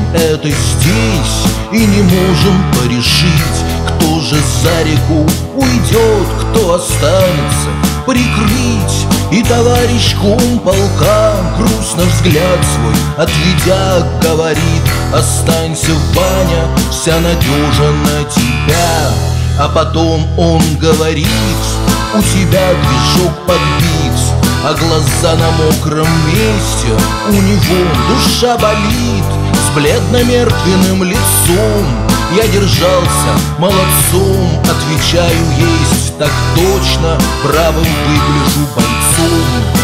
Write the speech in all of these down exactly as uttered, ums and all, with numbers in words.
это здесь, и не можем порешить, кто же за реку уйдет, кто останется прикрыть. И товарищ комполка, грустно взгляд свой отведя, говорит: останься, Ваня, вся надежа на тебя. А потом он говорит: у тебя движок подбит, а глаза на мокром месте, у него душа болит. С бледно-мертвенным лицом я держался молодцом, отвечаю: есть так точно, бравым выгляжу бойцом.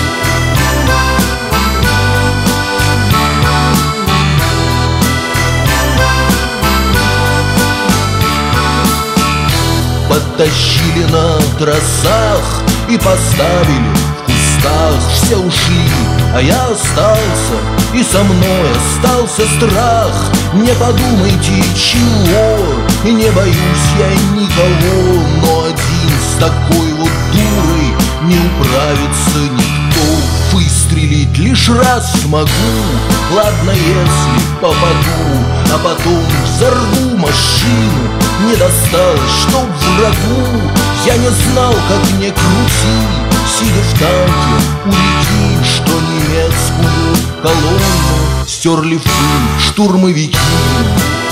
Подтащили на тросах и поставили в кустах. Все ушли, а я остался, и со мной остался страх. Не подумайте чего, и не боюсь я никого, но один с такой вот дурой не управится никто. Выстрелить лишь раз смогу, ладно, если попаду, а потом взорву машину. Не досталось, чтоб врагу. Я не знал, как мне крути, сидя в танке у реки, что немецкую колонну стерли в пыль штурмовики.